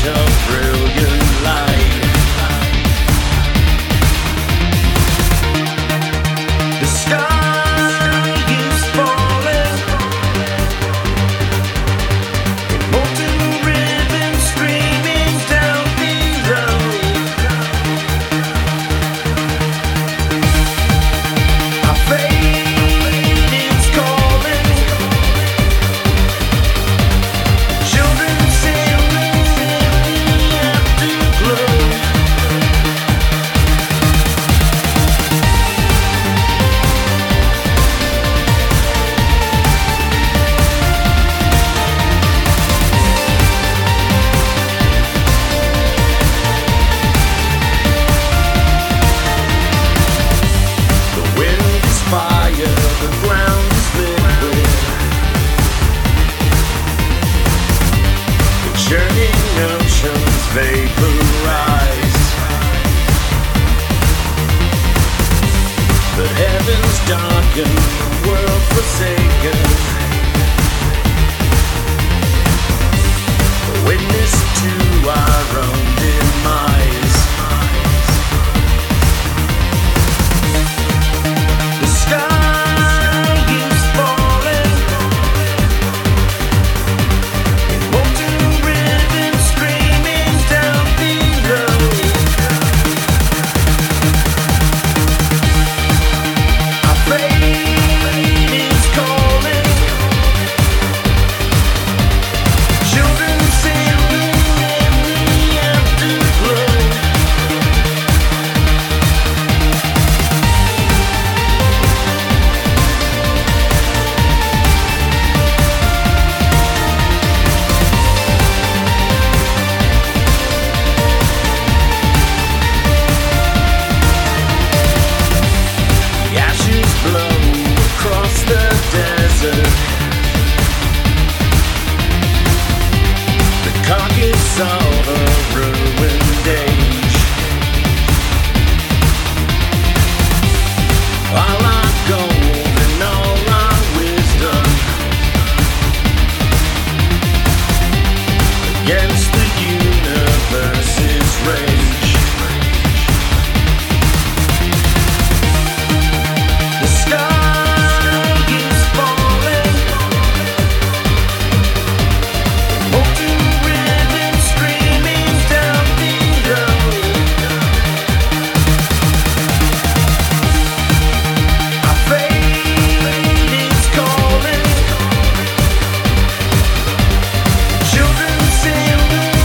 Children sing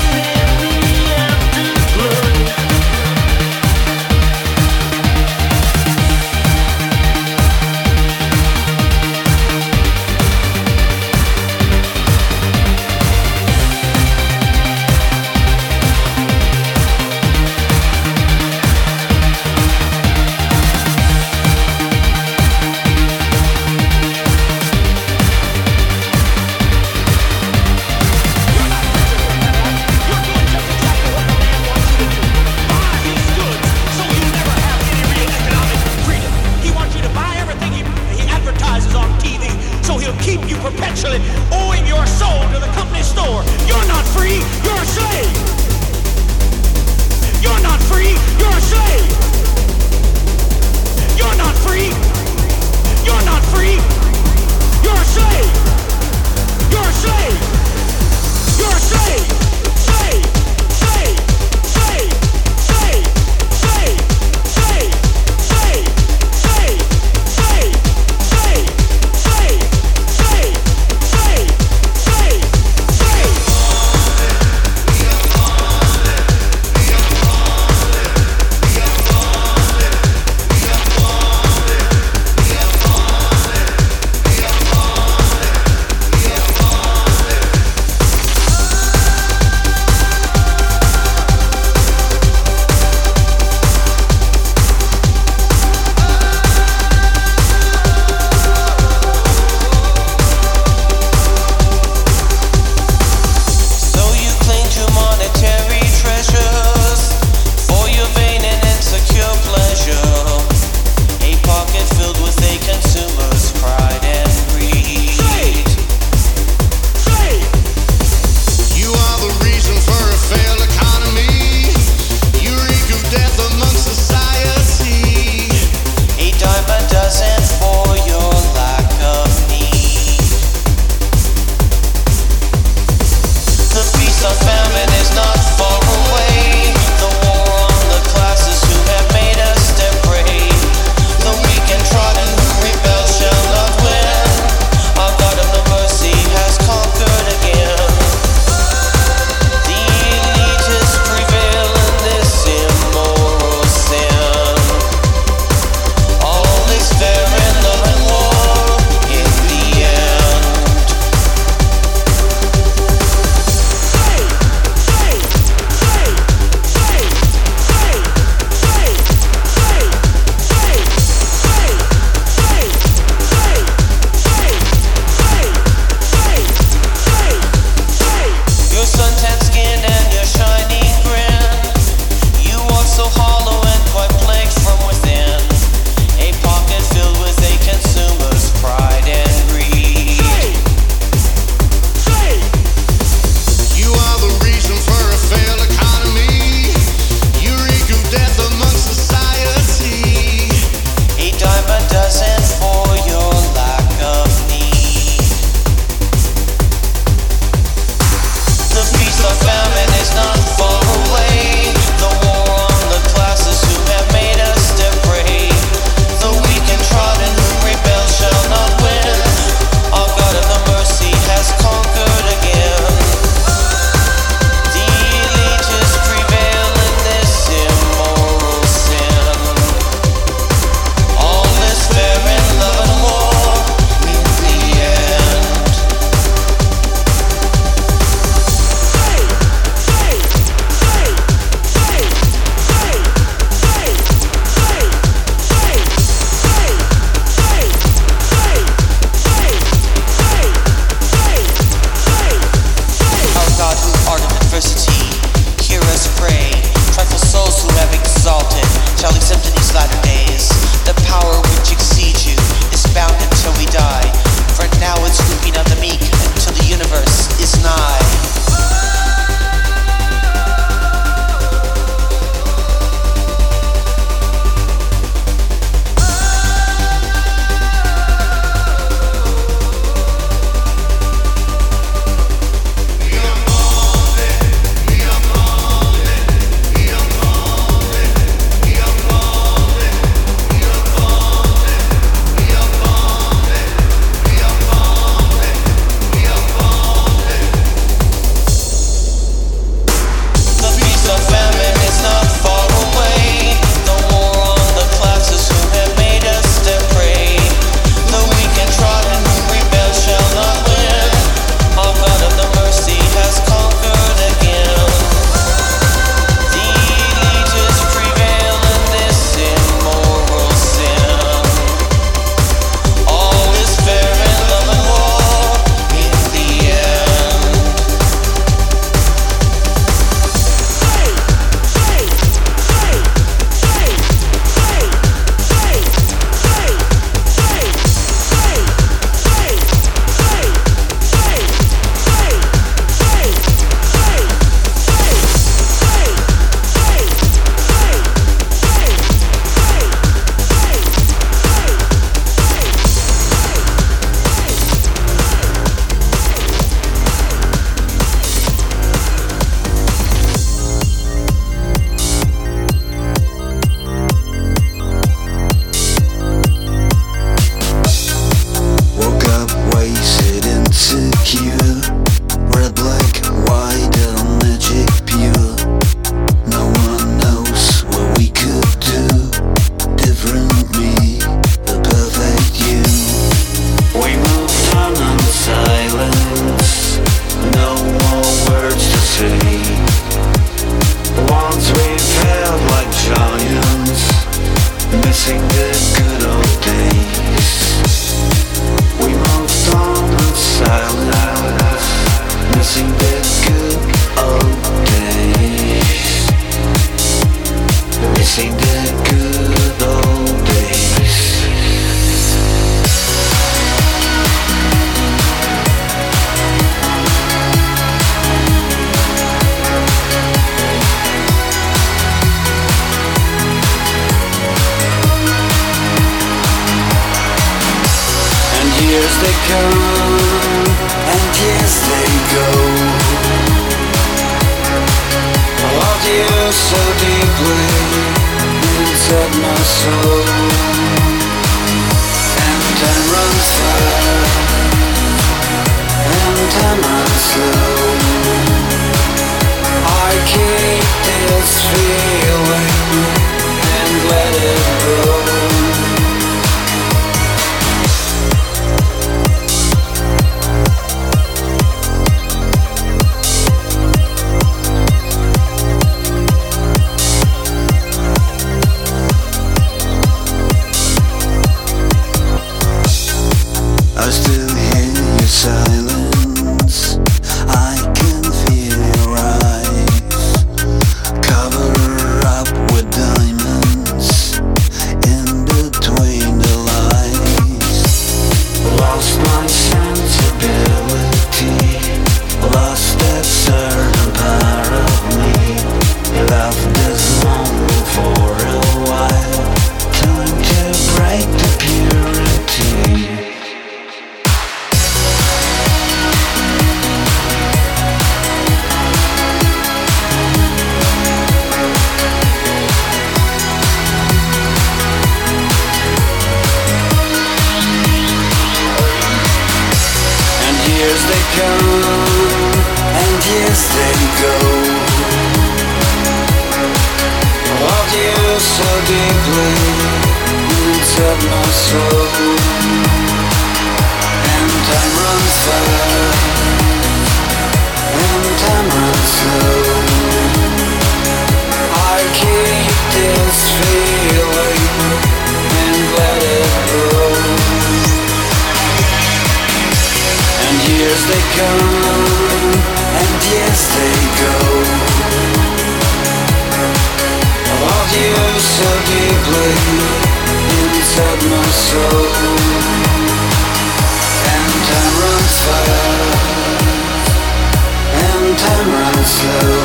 soul, and time runs fast, and time runs slow. I keep this feeling and let it grow. I still hear your silence. I can feel your eyes. Cover up with diamonds in between the lines. Lost my sensibility. Lost that certain part of me. Left this moment for a while. Time to break the purity. Years they come, and years they go. I loved you so deeply inside my soul, and time runs fast, and time runs slow. I keep this feeling and let it grow. Years they come, and years they go. I loved you so deeply inside my soul, and time runs fast, and time runs slow.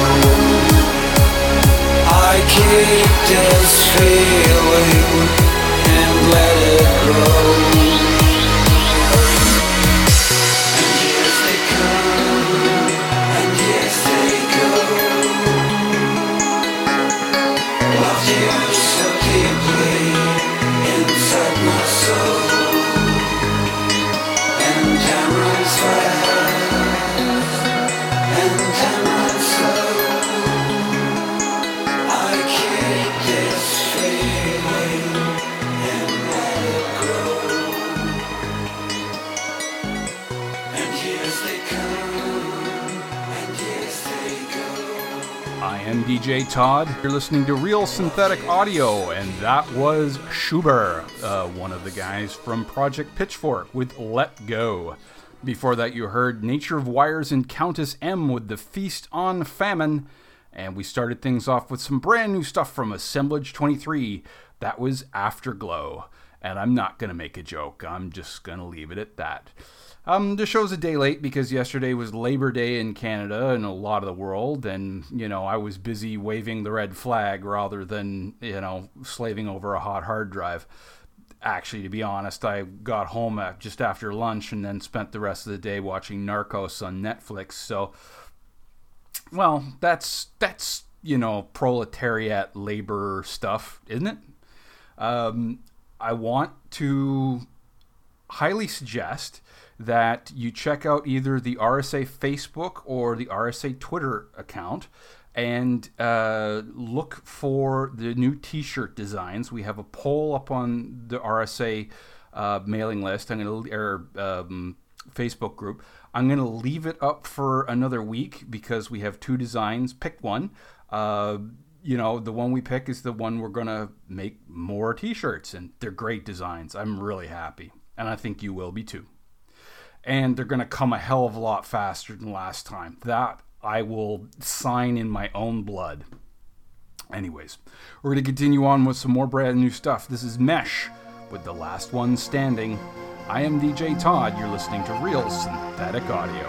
I keep this feeling and let it grow. I'm DJ Todd. You're listening to Real Synthetic Audio, and that was Schubert, one of the guys from Project Pitchfork with Let Go. Before that, you heard Nature of Wires and Countess M with The Feast on Famine, and we started things off with some brand new stuff from Assemblage 23. That was Afterglow, and I'm not going to make a joke. I'm just going to leave it at that. The show's a day late because yesterday was Labor Day in Canada and a lot of the world, and, I was busy waving the red flag rather than, slaving over a hot hard drive. Actually, to be honest, I got home just after lunch and then spent the rest of the day watching Narcos on Netflix, so, well, that's proletariat labor stuff, isn't it? I want to highly suggest that you check out either the RSA Facebook or the RSA Twitter account and look for the new t-shirt designs. We have a poll up on the RSA mailing list. Facebook group. I'm going to leave it up for another week because we have two designs. Pick one. The one we pick is the one we're going to make more t-shirts, and they're great designs. I'm really happy, and I think you will be too. And they're going to come a hell of a lot faster than last time. That I will sign in my own blood. Anyways, we're going to continue on with some more brand new stuff. This is Mesh with The Last One Standing. I am DJ Todd. You're listening to Real Synthetic Audio.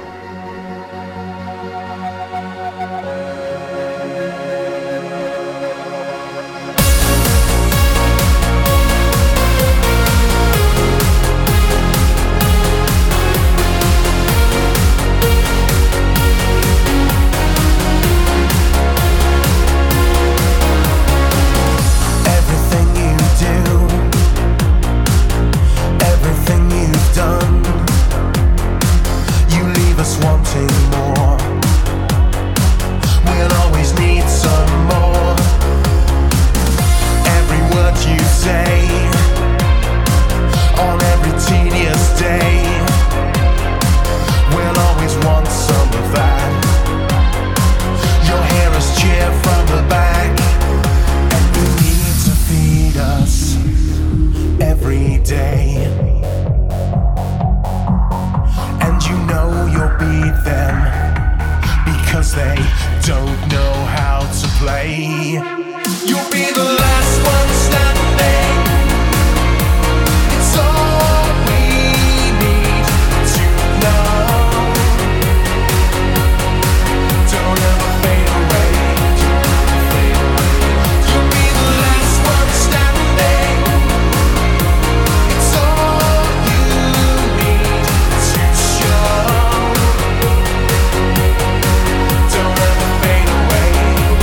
Everything you do because they don't know how to play. You'll be the last one standing. It's all we need to know. Don't ever fade away. You'll be the last one standing. It's all you need to show. Don't ever fade away.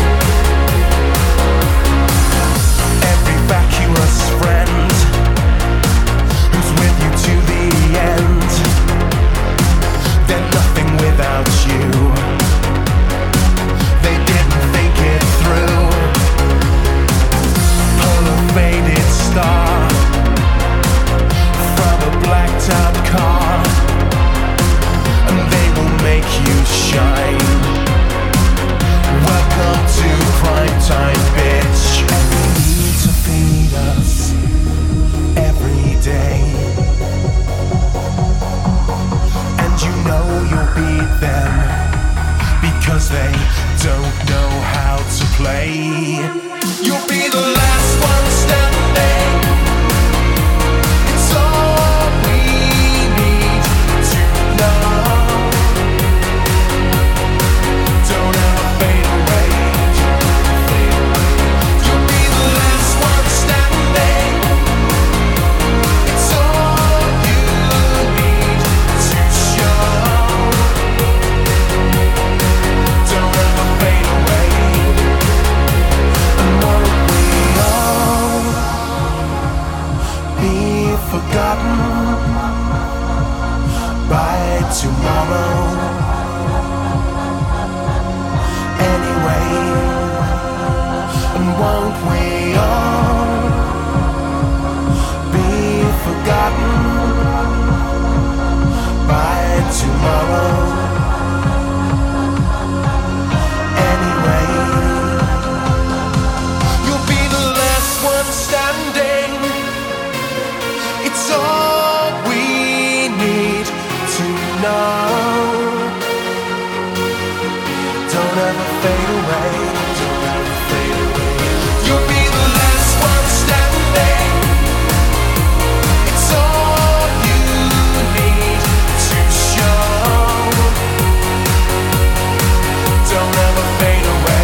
Every vacuous friend who's with you to the end, they're nothing without you. They didn't think it through. Pull a faded star from a blacked out car, and they will make you shine. Welcome to prime time, bitch. And we need to feed us every day, and you know you'll beat them because they don't know how to play. You'll be the last one standing. It's all we need to know. Don't ever fade away. You'll be the last one standing. It's all you need to show. Don't ever fade away. And won't we all be forgotten by tomorrow? Anyway, and won't we all be forgotten by tomorrow? Anyway, you'll be the last one standing. It's all we need to know. Don't ever fade away. Don't ever fade away. You'll be the last one standing. It's all you need to show. Don't ever fade away.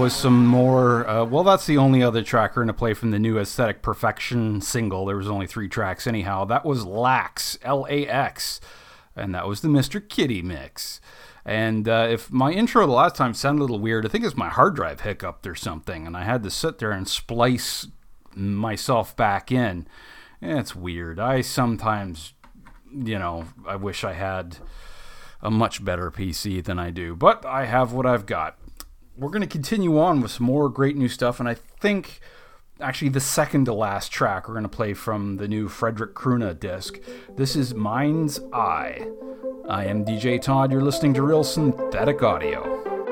was some more, that's the only other track we're going to play from the new Aesthetic Perfection single. There was only 3 tracks anyhow. That was Lax, L-A-X, and that was the Mr. Kitty mix. And if my intro the last time sounded a little weird, I think it's my hard drive hiccuped or something, and I had to sit there and splice myself back in. It's weird. I sometimes, I wish I had a much better PC than I do, but I have what I've got. We're going to continue on with some more great new stuff, and I think actually the second to last track we're going to play from the new Frederick Kruna disc. This is Mind's Eye. I am DJ Todd. You're listening to Real Synthetic Audio.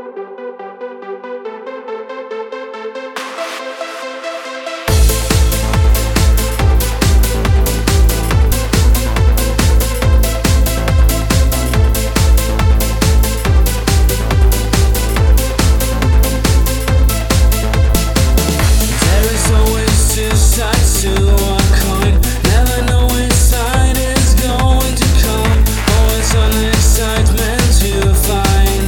Excitement to find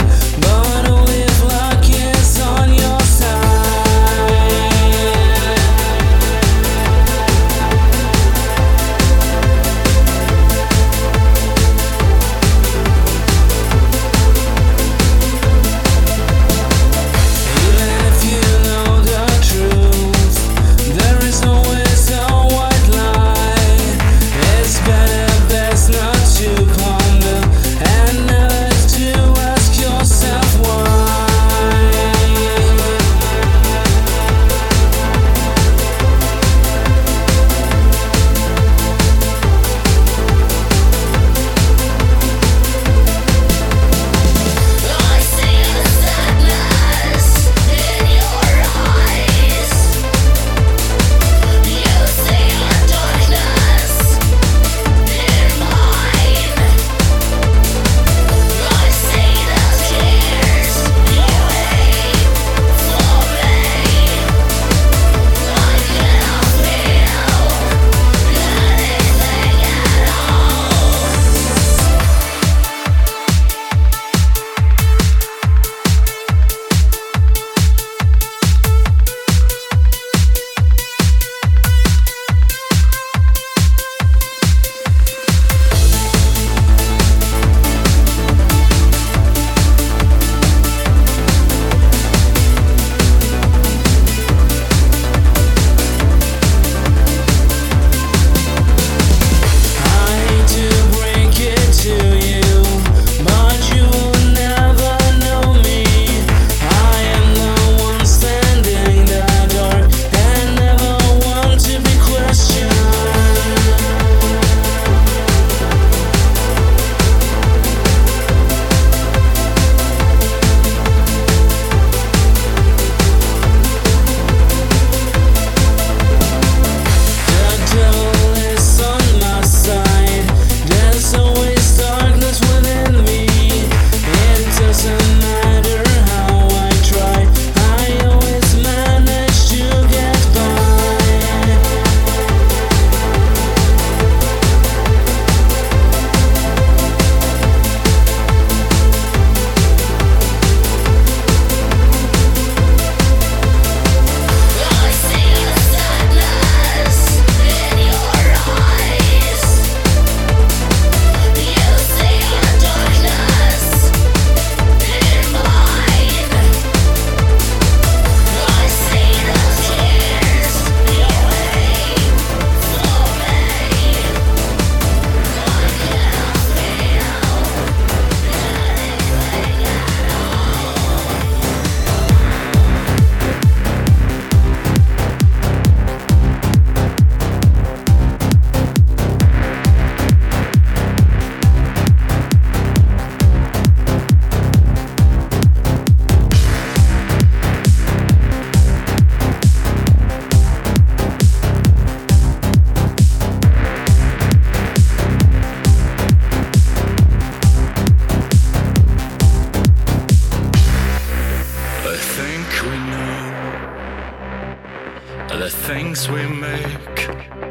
the things we make.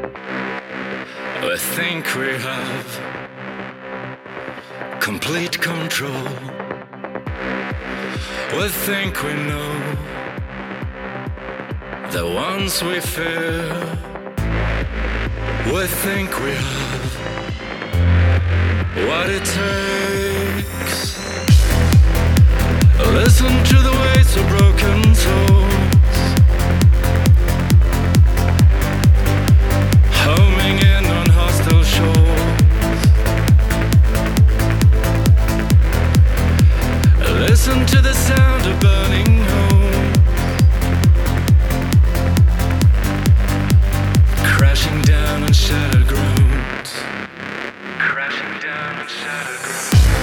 We think we have complete control. We think we know the ones we fear. We think we have what it takes. Listen to the waves of broken souls, homing in on hostile shores. Listen to the sound of burning homes, crashing down on shattered grounds, crashing down on shattered grounds.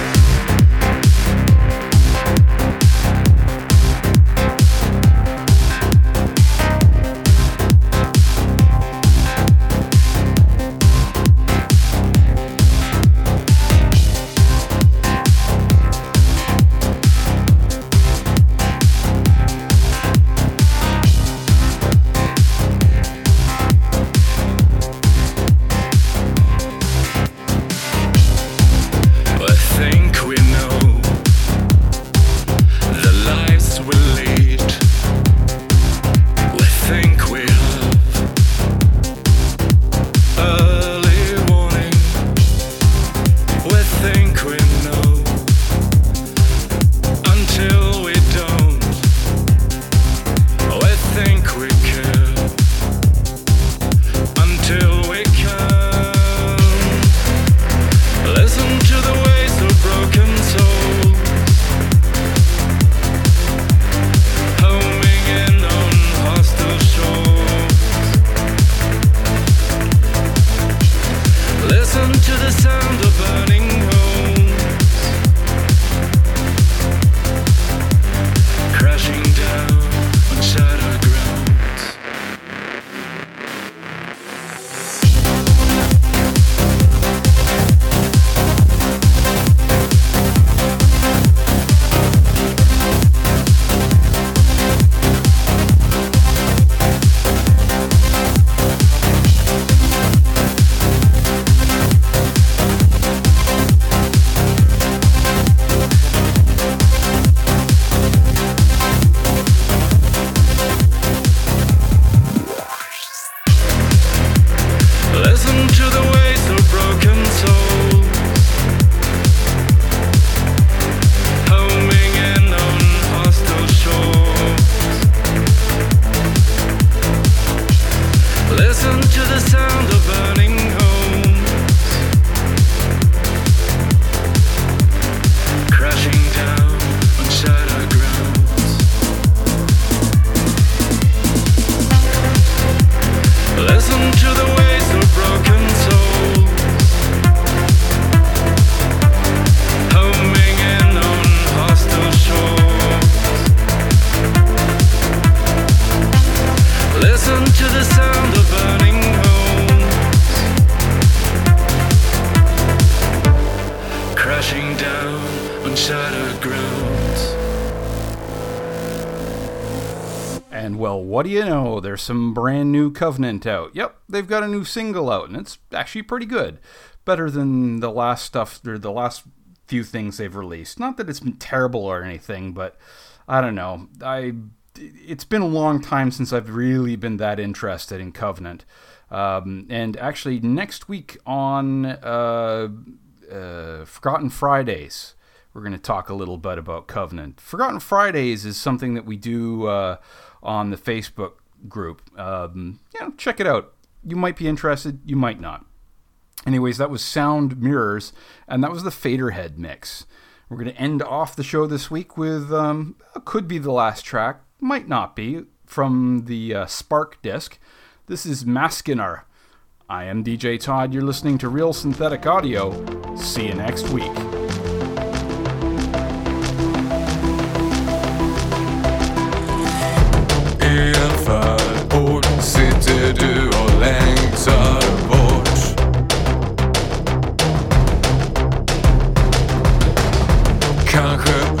And well, what do you know? There's some brand new Covenant out. Yep, they've got a new single out, and it's actually pretty good. Better than the last stuff, or the last few things they've released. Not that it's been terrible or anything, but I don't know. It's been a long time since I've really been that interested in Covenant. And actually, next week on Forgotten Fridays, we're going to talk a little bit about Covenant. Forgotten Fridays is something that we do on the Facebook group. Check it out. You might be interested, you might not. Anyways, that was Sound Mirrors, and that was the Faderhead mix. We're going to end off the show this week with, could be the last track, might not be, from the Spark disc. This is Maskinar. I am DJ Todd. You're listening to Real Synthetic Audio. See you next week. I en förort sitter du och längtar bort. Kanske